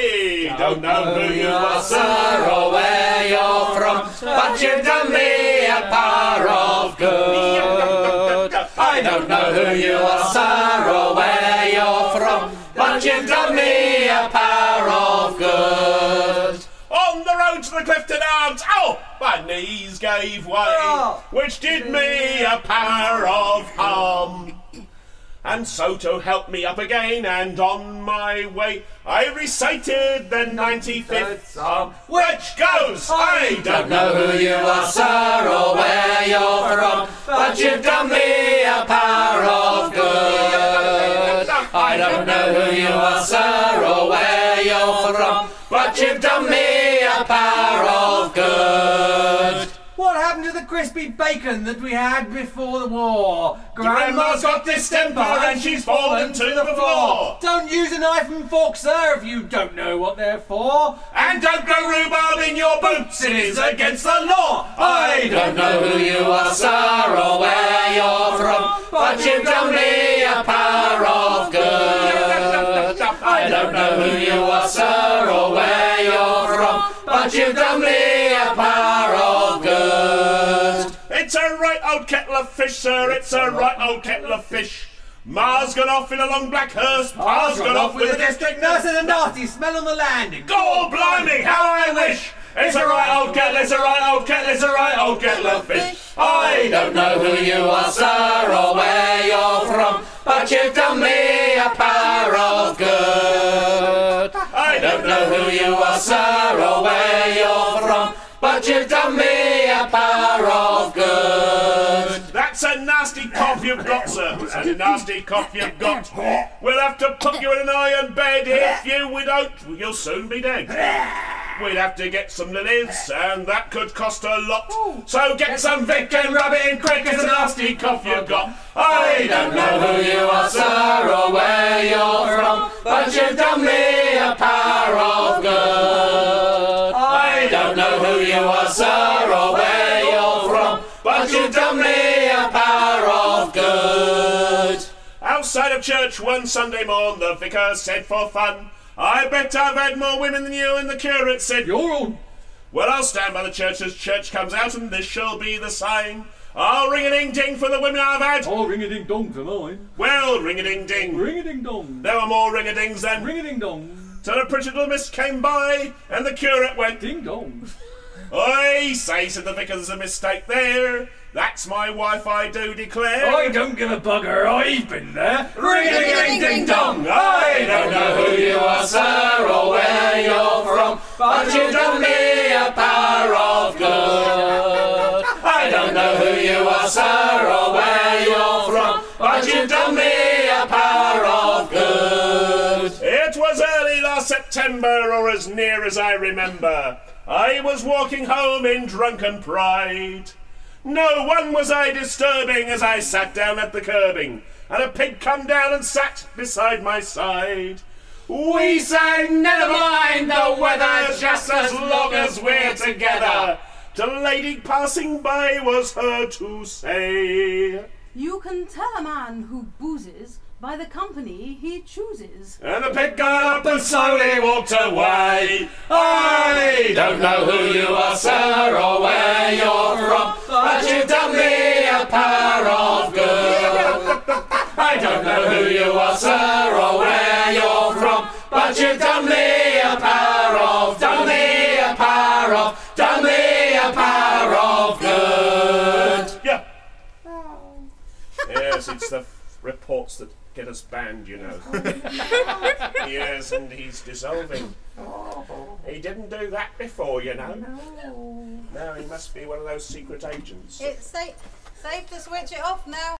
I don't know who you are, sir, or where you're from, but you've done me a power of good. I don't know who you are, sir, or where you're from, but you've done me a power of good. On the road to the Clifton Arms, my knees gave way, which did me a power of harm. And so to help me up again and on my way, I recited the 95th Psalm, which goes, I don't know who you are, sir, or where you're from, but you've done me a power of good. I don't know who you are, sir, or where you're from, but you've done me a power of good. What happened to the crispy bacon that we had before the war? Grandma's got distemper and she's fallen to the floor. Don't use a knife and fork, sir, if you don't know what they're for. And don't grow rhubarb in your boots, it is against the law. I don't know who you are, sir, or where you're from, but you've done me a power of good. I don't know who you are, sir, or where you're from, but you've done me a power of good. It's a right old kettle of fish, sir, it's a right old kettle of fish. Ma's gone off in a long black hearse, Pa's gone off with a district nurse. There's a nasty smell on the landing. God blimey, how I wish! It's a right old kettle, it's a right old kettle, it's a right old kettle of fish. I don't know who you are, sir, or where you're from, but you've done me a power of good. I don't know who you are, sir, or where you're from, but you've done me a power of good. That's a nasty cough you've got, sir. It's a nasty cough you've got. We'll have to put you in an iron bed. If you don't, you'll soon be dead. We'd have to get some lilies, and that could cost a lot. So get some Vic and rub it in quick. It's a nasty cough you've got. I don't know who you are, sir, or where you're from, but you've done me a power of good. I don't know who you are, sir, or where you're from, but you've done me a power of good. Outside of church one Sunday morn, the vicar said for fun, I bet I've had more women than you, and the curate said, you're on. Well, I'll stand by the church as church comes out, and this shall be the sign. I'll ring-a-ding-ding for the women I've had. I'll ring-a-ding-dong for mine. Well, ring-a-ding-ding. Ring-a-ding-dong. There were more ring-a-dings then. Ring-a-ding-dong. Till a pretty little miss came by, and the curate went, ding-dong. I say, said the vicar, there's a mistake there. That's my wife, I do declare. I don't give a bugger, I've been there. Ring-a-ding-ding-dong. I don't know who you are, sir, or where you're from, but you've done me a power of good. I don't know who you are, sir, or where you're from, but you've done me a power of good. It was early last September, or as near as I remember. I was walking home in drunken pride. No one was I disturbing as I sat down at the curbing, and a pig come down and sat beside my side. We sang, never mind the weather, just as long as we're together. The lady passing by was heard to say, you can tell a man who boozes by the company he chooses. And the pig got up and slowly walked away. I don't know who you are, sir, or where you're from, but you've done me a power of good. I don't know who you are, sir, or where you're from, but you've done me a power of, done me a power of, done me a power of good. Yeah. Yes, it's the reports that get us banned, you know. Yes, and he's dissolving. He didn't do that before, you know. No, he must be one of those secret agents. It's safe to switch it off now.